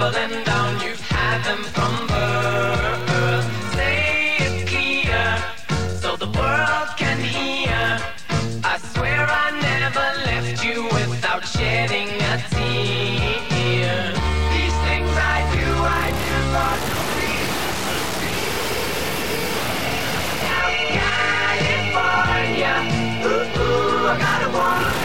falling down, you've had them from birth. Say it clear, so the world can hear. I swear I never left you without shedding a tear. These things I do for California. Ooh, ooh, I gotta warn ya.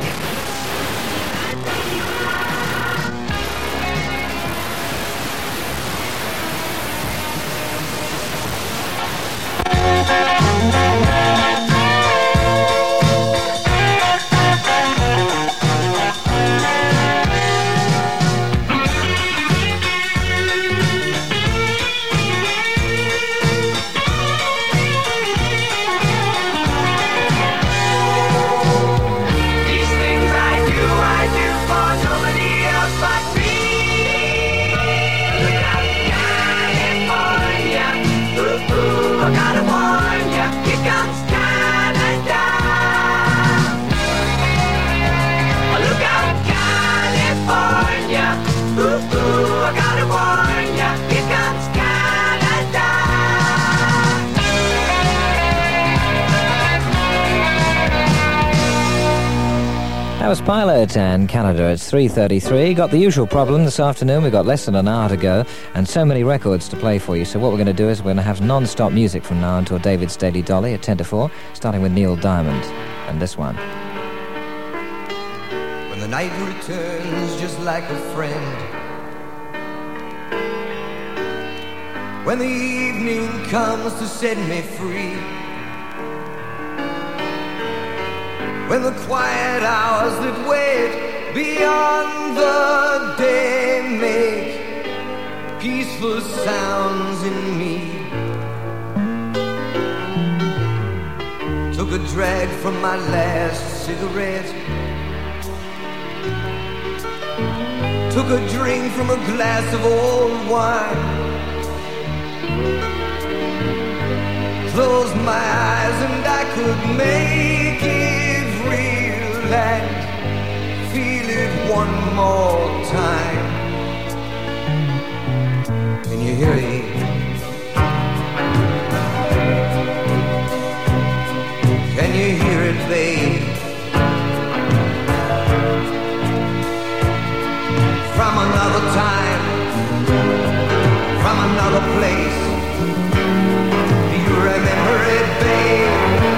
That was Pilot and Canada. It's 3:33. Got the usual problem this afternoon. We've got less than an hour to go and so many records to play for you. So what we're going to do is we're going to have non-stop music from now until David's Daily Dolly at 10 to 4, starting with Neil Diamond and this one. When the night returns just like a friend, when the evening comes to set me free, when the quiet hours that wait beyond the day make peaceful sounds in me. Took a drag from my last cigarette, took a drink from a glass of old wine, closed my eyes and I could make it real and feel it one more time. Can you hear it? Can you hear it, babe? From another time, from another place. Do you remember it, babe?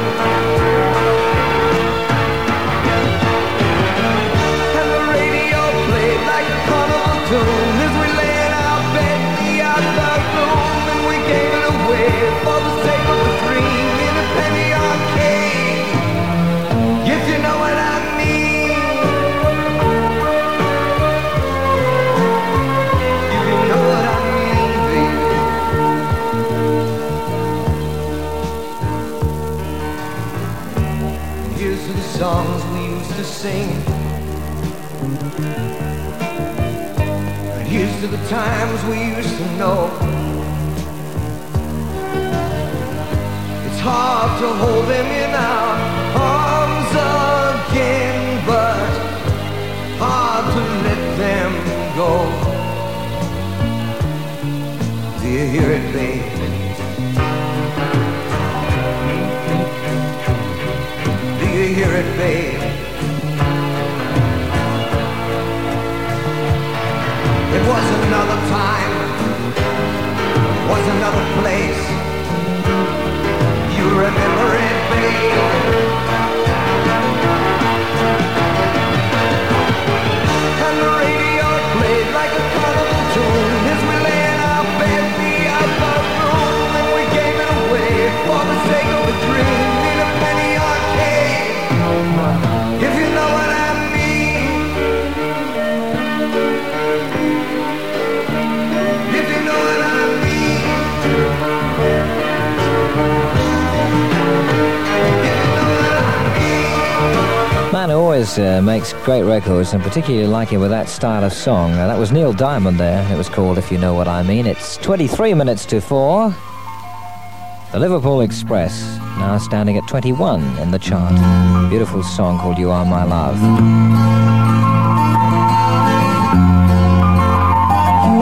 As we lay in our bed in the outside room, and we gave it away for the sake of the dream in a penny arcade. If you know what I mean, if you know what I mean, baby. Here's to the songs we used to sing. Here's to the times we used to know. It's hard to hold them in our arms again, but hard to let them go. Do you hear it, babe? Do you hear it, babe? It was another time, was another place. You remember it, babe? And the radio played like a carnival tune as we lay in our bed in the outside room, and we gave it away for the sake of a dream in a penny arcade. If you know what I mean. Man who always makes great records, and particularly like him with that style of song. That was Neil Diamond there. It was called If You Know What I Mean. It's 23 minutes to 4. The Liverpool Express, now standing at 21 in the chart. Beautiful song called You Are My Love.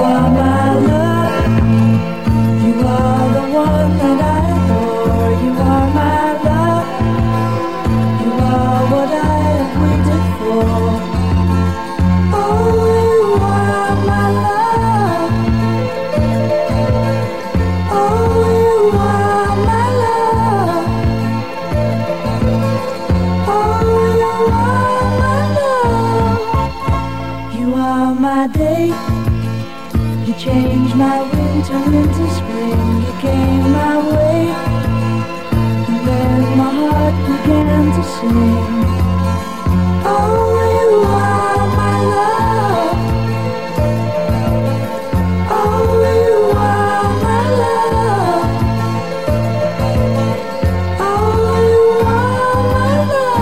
changed my winter into spring. You came my way, and then my heart began to sing. Oh, you are my love. Oh, you are my love. Oh, you are my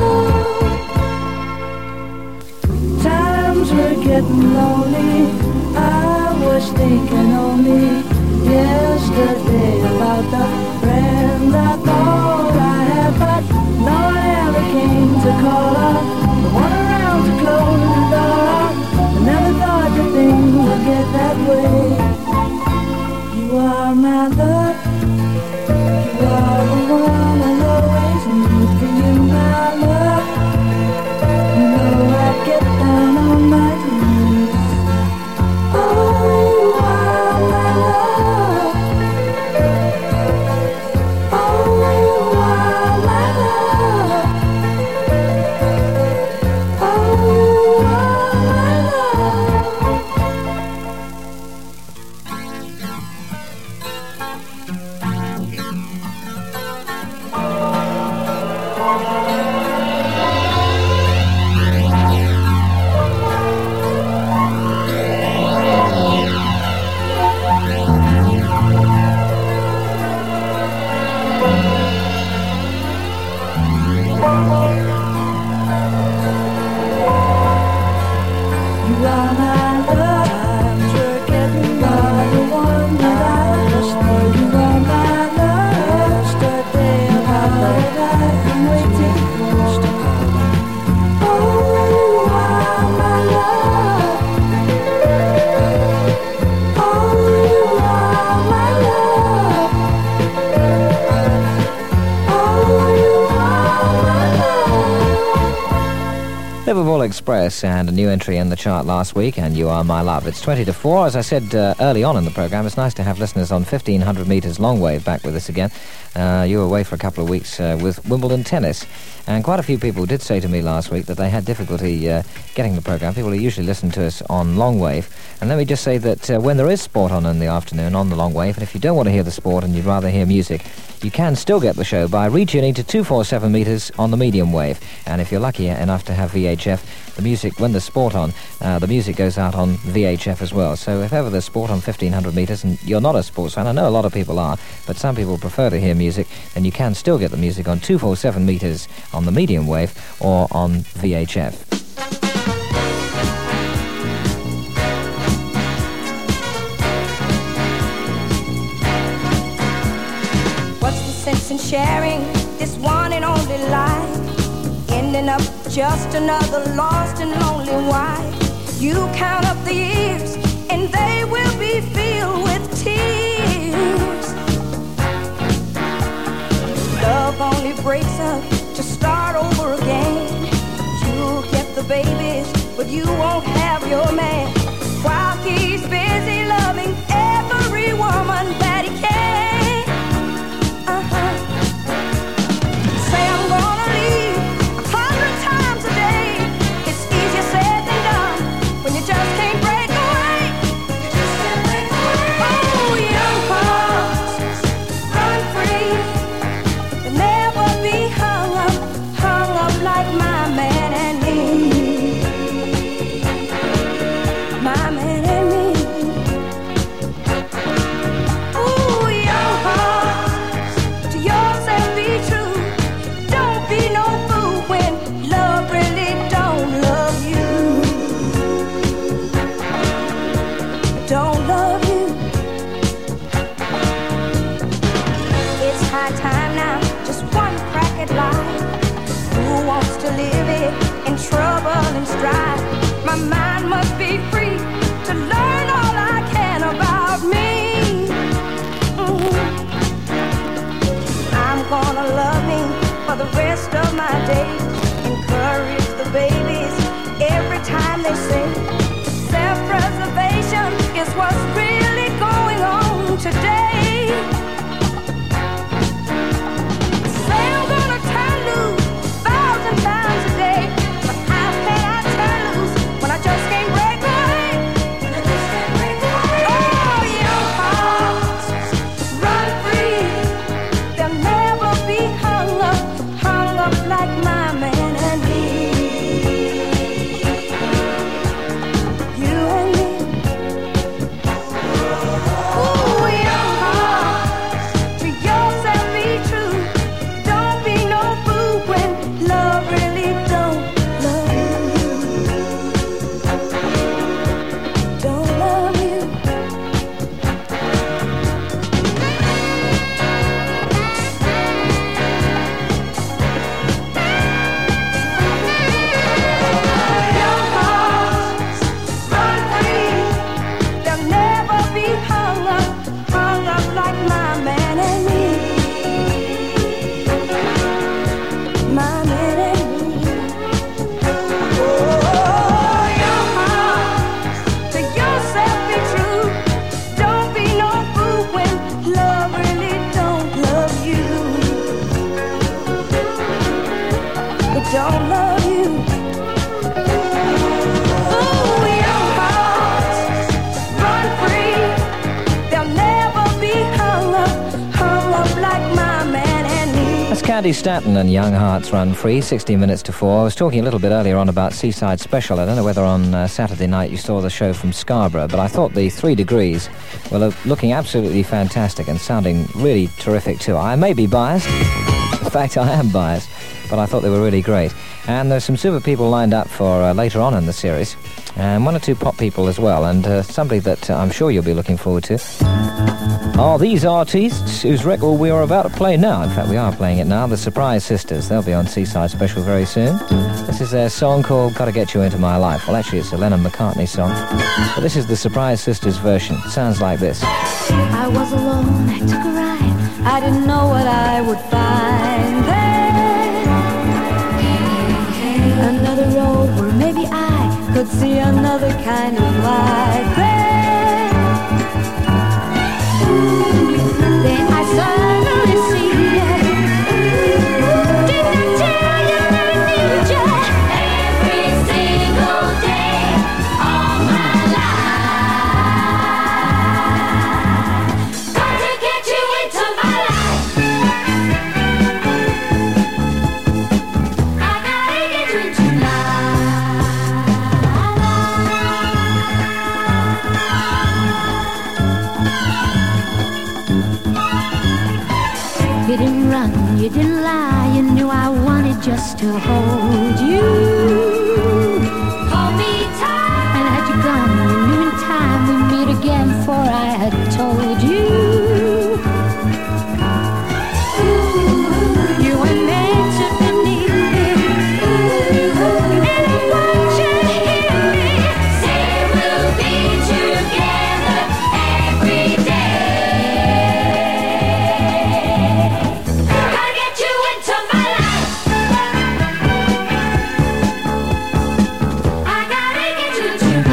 love. Times were getting lonely. I was thinking only yesterday about the friend I thought I had, but no one ever came to call up. The one around to close the door. I never thought that things would get that way. You are my love. You are the one I'll always need for you, my love. You know I get down on my knees. Oh, you are my love. Oh, you are my love. Oh, you are my Liverpool Express and a new entry in the chart last week, and You Are My Love. It's 20 to 4. As I said early on in the programme, it's nice to have listeners on 1500 metres long wave back with us again. You were away for a couple of weeks with Wimbledon tennis, and quite a few people did say to me last week that they had difficulty getting the programme. People who usually listen to us on long wave. And let me just say that when there is sport on in the afternoon on the long wave, and if you don't want to hear the sport and you'd rather hear music, you can still get the show by retuning to 247 metres on the medium wave. And if you're lucky enough to have VHF, the music, when there's sport on, the music goes out on VHF as well. So if ever there's sport on 1500 metres and you're not a sports fan, I know a lot of people are, but some people prefer to hear music, then you can still get the music on 247 metres on the medium wave or on VHF. And sharing this one and only life, ending up just another lost and lonely wife. You count up the years and they will be filled with tears. Love only breaks up to start over again. You'll get the babies, but you won't have your man, while he's busy loving every woman that he can. My mind must be free to learn all I can about me. I'm gonna love me for the rest of my days. Encourage the babies every time they say self-preservation is what's really going on today. Say I'm gonna turn loose 1,000 times a day, but how can I turn loose when I just can't break away? Oh, like my man and me. You and me. Ooh, young heart, to yourself be true. Don't be no fool when love really don't love you. Don't love you. Young hearts, run free. They'll never be hung up like my man and me. My man and me. Oh, young heart, to yourself be true. Don't be no fool when love really don't love you. It don't love you. Ooh, young hearts, run free. They'll never be hung up like my man and me. That's Candy Stanton and Young Hearts Run Free, 16 minutes to 4. I was talking a little bit earlier on about Seaside Special. I don't know whether on Saturday night you saw the show from Scarborough, but I thought the 3 Degrees were looking absolutely fantastic and sounding really terrific too. I may be biased. In fact, I am biased, but I thought they were really great. And there's some super people lined up for later on in the series, and 1 or 2 pop people as well, and somebody that I'm sure you'll be looking forward to are these artists whose record we are about to play now. In fact, we are playing it now. The Surprise Sisters. They'll be on Seaside Special very soon. This is their song called Gotta Get You Into My Life. Well, actually, it's a Lennon McCartney song, but this is the Surprise Sisters version. It sounds like this. I was alone, I took a ride. I didn't know what I would find there. Another road where maybe I could see another kind of light there. Then I suddenly see it. Didn't I tell you that I need you every single day all my life? Got to get you into my life. I gotta get you into my You didn't run, you didn't lie. You knew I wanted just to hold you. Hold me tight. And had you gone, you knew in time we'd meet again, for I had told you. You were meant to be needed. And I want you to hear me say we'll be together every day. Gotta get you into my life. I gotta get you into my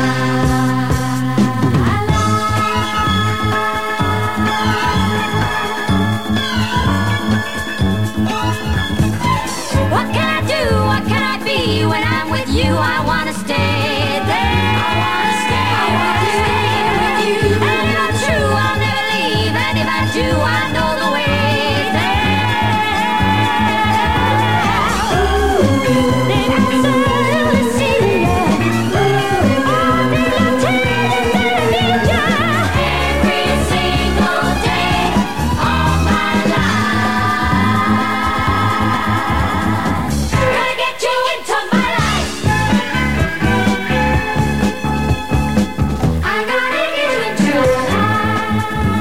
life. What can I do? What can I be? When I'm with you, I wanna stay there. I wanna stay with you. And if I'm true, I'll never leave. And if I do, I know the way there. Then I suddenly see it. Oh, did I tell you that I need you every single day all my life? Gotta get you into my life. I gotta get you into my life.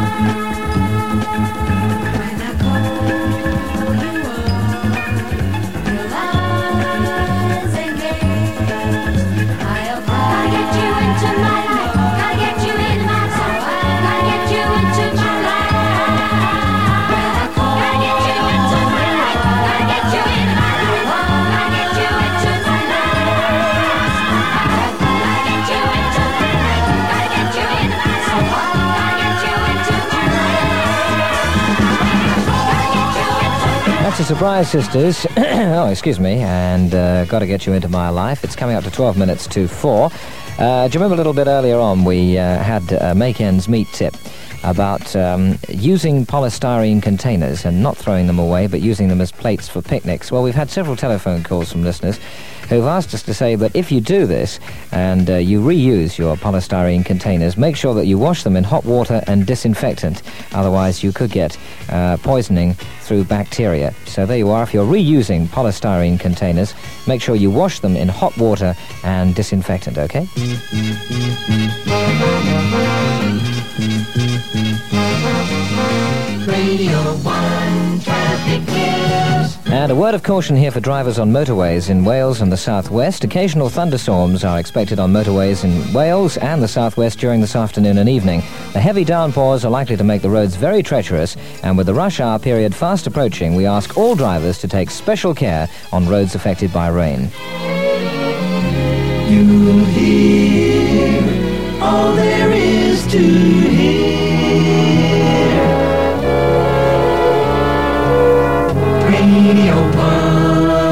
When I call you up, your eyes engage. I'll gotta get you into my life. Gotta get you in my life. Gotta get you into my life. When I call gotta get you into my life. Gotta get you in my life. Gotta get you into my life. Gotta get you into my life. Gotta get you in my life. Gotta get you into my life. That's the Surprise Sisters. Oh, excuse me. And Gotta Get You Into My Life. It's coming up to 12 minutes to 4. Do you remember a little bit earlier on we had a Make Ends Meet tip? about using polystyrene containers and not throwing them away, but using them as plates for picnics. Well, we've had several telephone calls from listeners who've asked us to say that if you do this and you reuse your polystyrene containers, make sure that you wash them in hot water and disinfectant. Otherwise, you could get poisoning through bacteria. So there you are. If you're reusing polystyrene containers, make sure you wash them in hot water and disinfectant, okay? Radio 1 Traffic News. And a word of caution here for drivers on motorways in Wales and the southwest. Occasional thunderstorms are expected on motorways in Wales and the southwest during this afternoon and evening. The heavy downpours are likely to make the roads very treacherous, and with the rush hour period fast approaching, we ask all drivers to take special care on roads affected by rain. You'll hear all there is to hear. Radio 1.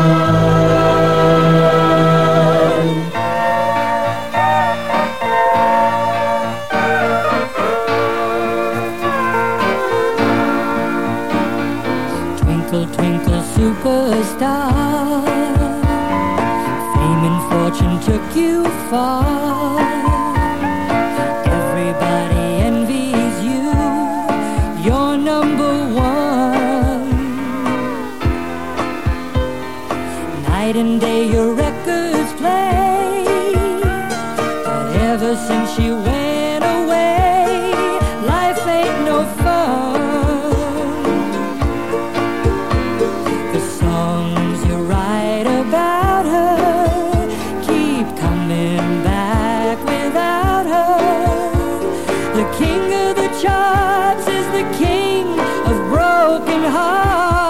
Twinkle, twinkle, superstar, fame and fortune took you far. Everybody envies you, you're number one. Night and day your records play, but ever since you went away, life ain't no fun. The songs you write about her keep coming back without her. The king of the charts is the king of broken hearts.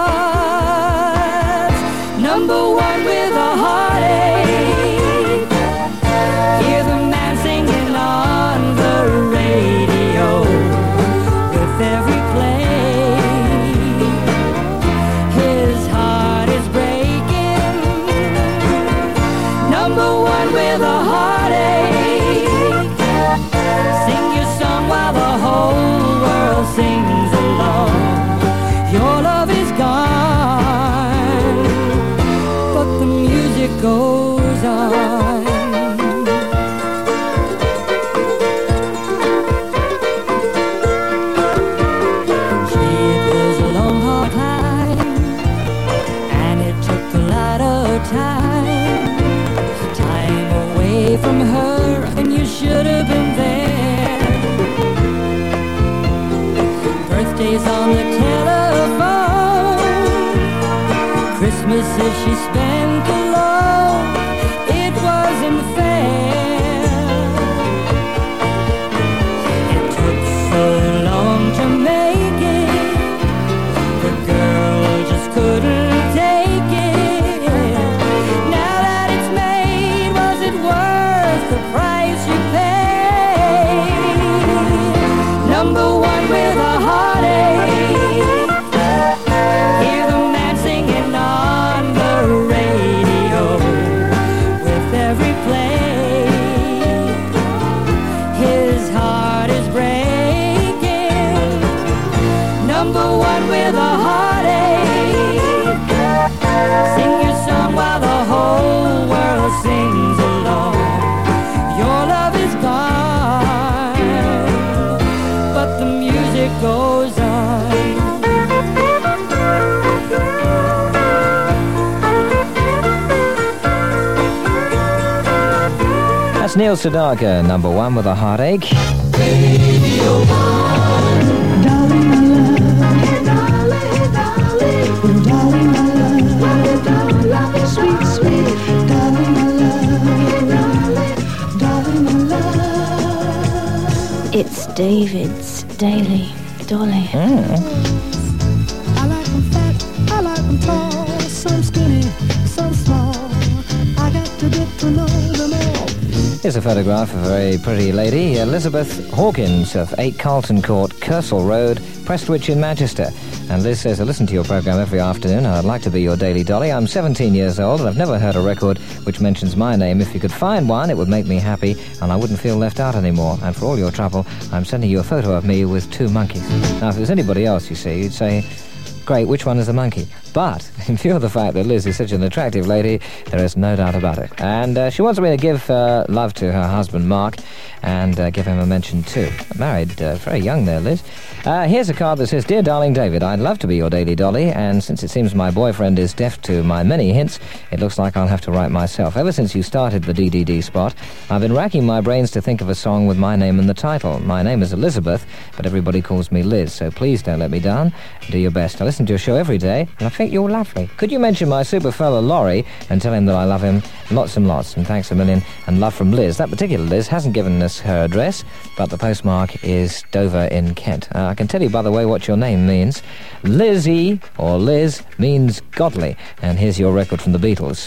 Number one with a heartache. Hear the man singing on the radio with every play. His heart is breaking. Number one with a heartache. Sing your song while the whole world sings along. Your love is gone, but the music goes on. Gee, it was a long, hard time, and it took a lot of time. Time away from her, and you should have been there. Birthdays on the telephone, Christmases she spent alone. It wasn't fair. It took so long to make it. The girl just couldn't take it. Now that it's made, was it worth the price you paid? Number one with a heartache. Hear the man singing on the radio with every play. His heart is breaking. Number one with a heartache. Sing your song while the whole world sings along. Your love is gone, but the music goes on. That's Neil Sedaka, number one with a heartache. It's David's Daily Dolly. I like them fat, I like them tall, some skinny, some small. I got to get to know them all. Here's a photograph of a very pretty lady, Elizabeth Hawkins of 8 Carlton Court, Kersal Road, Prestwich in Manchester. And Liz says, I listen to your program every afternoon and I'd like to be your daily dolly. I'm 17 years old and I've never heard a record which mentions my name. If you could find one, it would make me happy and I wouldn't feel left out anymore. And for all your trouble, I'm sending you a photo of me with 2 monkeys. Now, if it was anybody else, you see, you'd say, great, which one is the monkey? But in view of the fact that Liz is such an attractive lady, there is no doubt about it. And she wants me to give love to her husband, Mark, and give him a mention too. Married very young there, Liz. Here's a card that says, Dear darling David, I'd love to be your daily dolly, and since it seems my boyfriend is deaf to my many hints, it looks like I'll have to write myself. Ever since you started the DDD spot, I've been racking my brains to think of a song with my name in the title. My name is Elizabeth, but everybody calls me Liz, so please don't let me down. Do your best. I listen to your show every day, and I think you're lovely. Could you mention my super fella Laurie and tell him that I love him lots and lots, and thanks a million, and love from Liz. That particular Liz hasn't given us her address, but the postmark is Dover in Kent. I can tell you, by the way, what your name means. Lizzie, or Liz, means godly, and here's your record from the Beatles.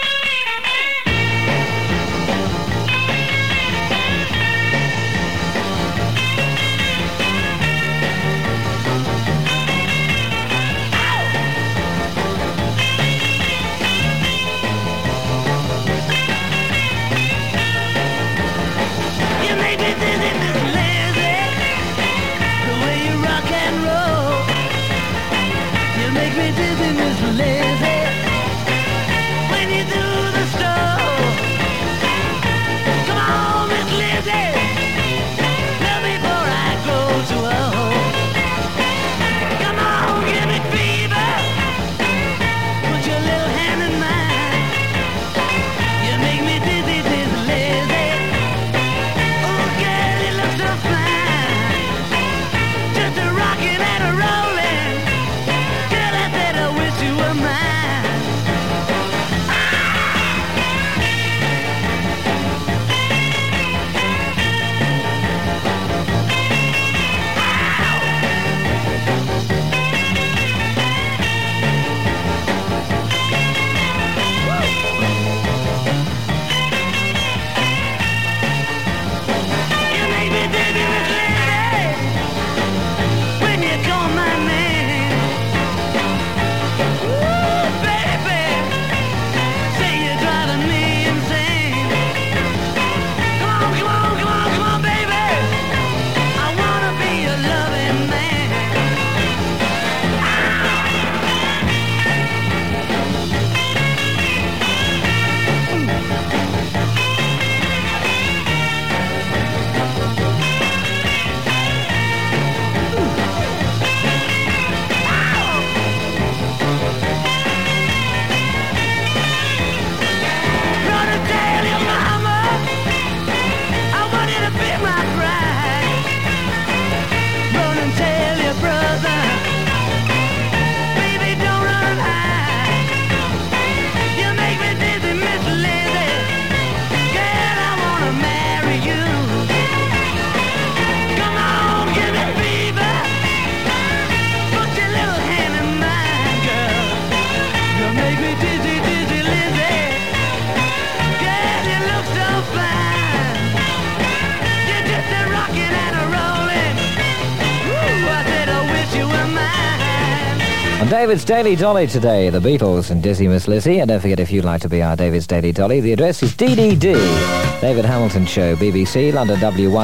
David's Daily Dolly today, the Beatles and Dizzy Miss Lizzie. And don't forget, if you'd like to be our David's Daily Dolly, the address is DDD, David Hamilton Show, BBC, London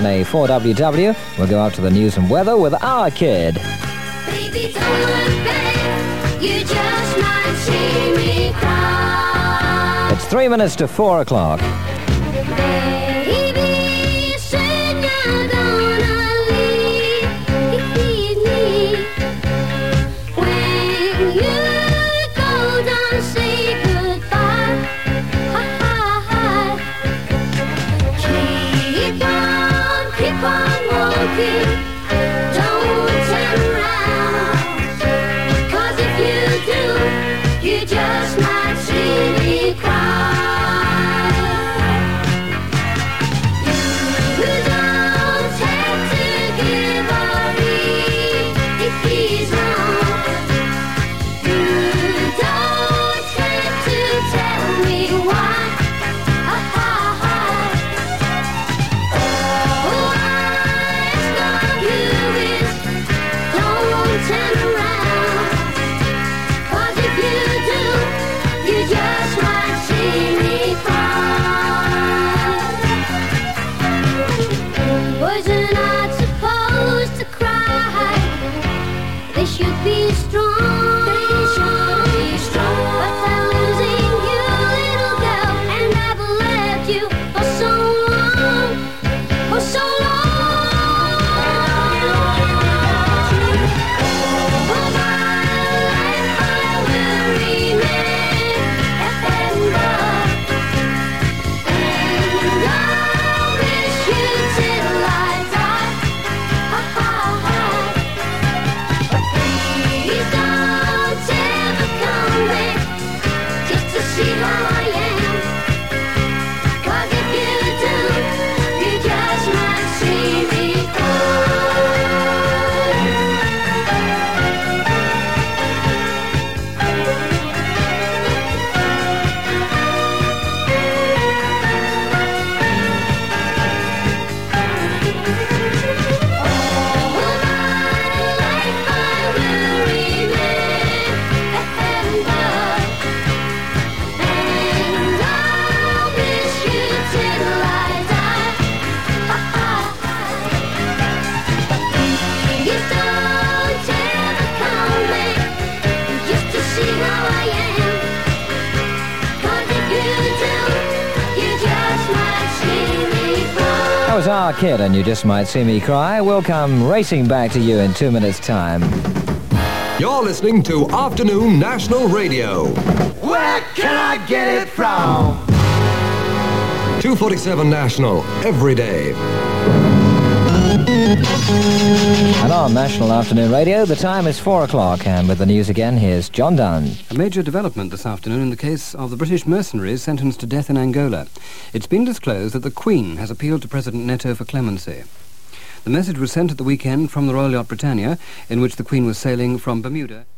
W1A4WW. We'll go out to the news and weather with our kid. Baby, don't beg, you just might see me cry. It's 3 minutes to 4 o'clock. Baby, said you're gonna leave me. When you go, don't say goodbye. Keep on walking. Don't turn around. 'Cause if you do, you just might see me cry. That was our kid, and you just might see me cry. We'll come racing back to you in 2 minutes' time. You're listening to Afternoon National Radio. Where can I get it from? 247 National, every day. And on National Afternoon Radio, the time is 4 o'clock, and with the news again, here's John Dunn. A major development this afternoon in the case of the British mercenaries sentenced to death in Angola. It's been disclosed that the Queen has appealed to President Neto for clemency. The message was sent at the weekend from the Royal Yacht Britannia, in which the Queen was sailing from Bermuda.